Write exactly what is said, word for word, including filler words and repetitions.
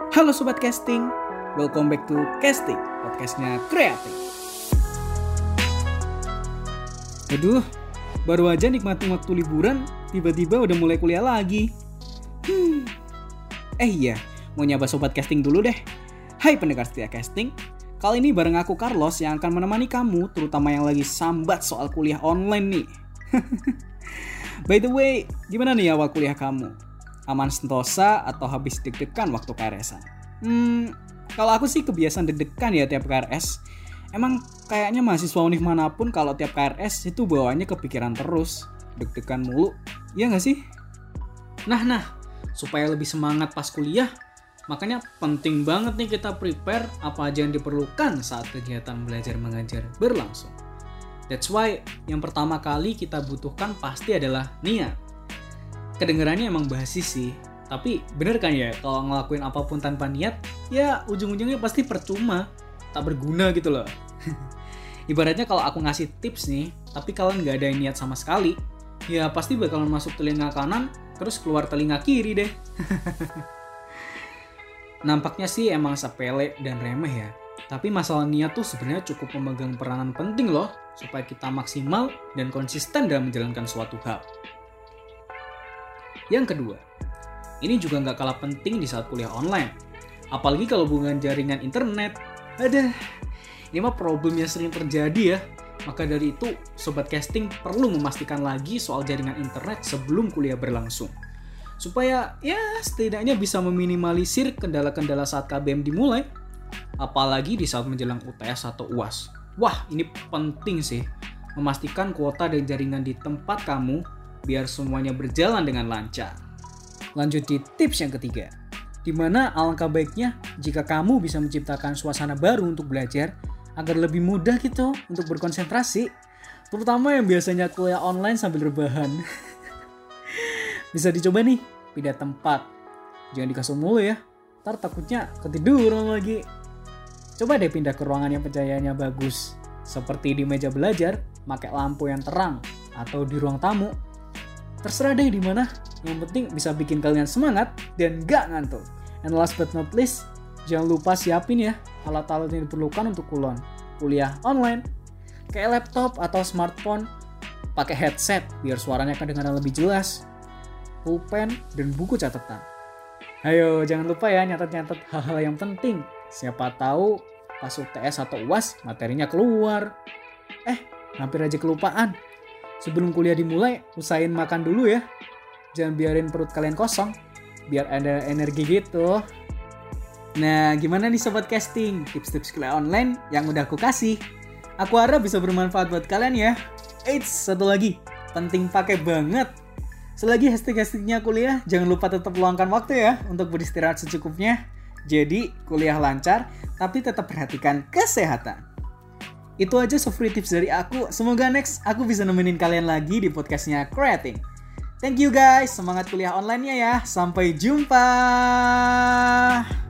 Halo Sobat Casting, welcome back to Casting, podcastnya kreatif. Aduh, baru aja nikmatin waktu liburan, tiba-tiba udah mulai kuliah lagi. Hmm. Eh iya, mau nyaba Sobat Casting dulu deh. Hai pendengar setia Casting, kali ini bareng aku Carlos yang akan menemani kamu, terutama yang lagi sambat soal kuliah online nih. By the way, gimana nih awal kuliah kamu? Aman sentosa atau habis deg-degan waktu K R S-an? Hmm, kalau aku sih kebiasaan deg-degan ya tiap K R S. Emang kayaknya mahasiswa univ manapun kalau tiap K R S itu bawaannya kepikiran terus. Deg-degan mulu, iya gak sih? Nah, nah, supaya lebih semangat pas kuliah, makanya penting banget nih kita prepare apa aja yang diperlukan saat kegiatan belajar mengajar berlangsung. That's why yang pertama kali kita butuhkan pasti adalah niat. Kedengarannya emang basi sih, tapi bener kan ya kalau ngelakuin apapun tanpa niat, ya ujung-ujungnya pasti percuma, tak berguna gitu loh. Ibaratnya kalau aku ngasih tips nih, tapi kalian gak ada niat sama sekali, ya pasti bakalan masuk telinga kanan, terus keluar telinga kiri deh. Nampaknya sih emang sepele dan remeh ya, tapi masalah niat tuh sebenarnya cukup memegang peranan penting loh, supaya kita maksimal dan konsisten dalam menjalankan suatu hal. Yang kedua, ini juga nggak kalah penting di saat kuliah online. Apalagi kalau hubungan jaringan internet. Aduh, ini mah problemnya sering terjadi ya. Maka dari itu, Sobat Casting perlu memastikan lagi soal jaringan internet sebelum kuliah berlangsung. Supaya ya setidaknya bisa meminimalisir kendala-kendala saat K B M dimulai. Apalagi di saat menjelang U T S atau U A S. Wah, ini penting sih. Memastikan kuota dan jaringan di tempat kamu biar semuanya berjalan dengan lancar. Lanjut di tips yang ketiga, di mana alangkah baiknya jika kamu bisa menciptakan suasana baru untuk belajar agar lebih mudah gitu untuk berkonsentrasi, terutama yang biasanya kuliah online sambil rebahan. Bisa dicoba nih, pindah tempat. Jangan di kasur mulu ya, ntar takutnya ketiduran lagi. Coba deh pindah ke ruangan yang pencahayaannya bagus, seperti di meja belajar, pakai lampu yang terang, atau di ruang tamu. Terserah deh di mana, yang penting bisa bikin kalian semangat dan gak ngantuk. And last but not least, jangan lupa siapin ya alat-alat yang diperlukan untuk kulon kuliah online. Kayak laptop atau smartphone, pakai headset biar suaranya kedengaran lebih jelas, pulpen dan buku catatan. Ayo jangan lupa ya nyatet-nyatet hal-hal yang penting. Siapa tahu pas U T S atau U A S materinya keluar. Eh, hampir aja kelupaan. Sebelum kuliah dimulai, usahain makan dulu ya. Jangan biarin perut kalian kosong, biar ada energi gitu. Nah, gimana nih Sobat Casting? Tips-tips kuliah online yang udah aku kasih. Aku harap bisa bermanfaat buat kalian ya. Eits, satu lagi, penting pakai banget. Selagi hashtag-hashtagnya kuliah, jangan lupa tetap luangkan waktu ya untuk beristirahat secukupnya. Jadi, kuliah lancar, tapi tetap perhatikan kesehatan. Itu aja so free tips dari aku. Semoga next aku bisa nemenin kalian lagi di podcastnya Creating. Thank you guys. Semangat kuliah online-nya ya. Sampai jumpa.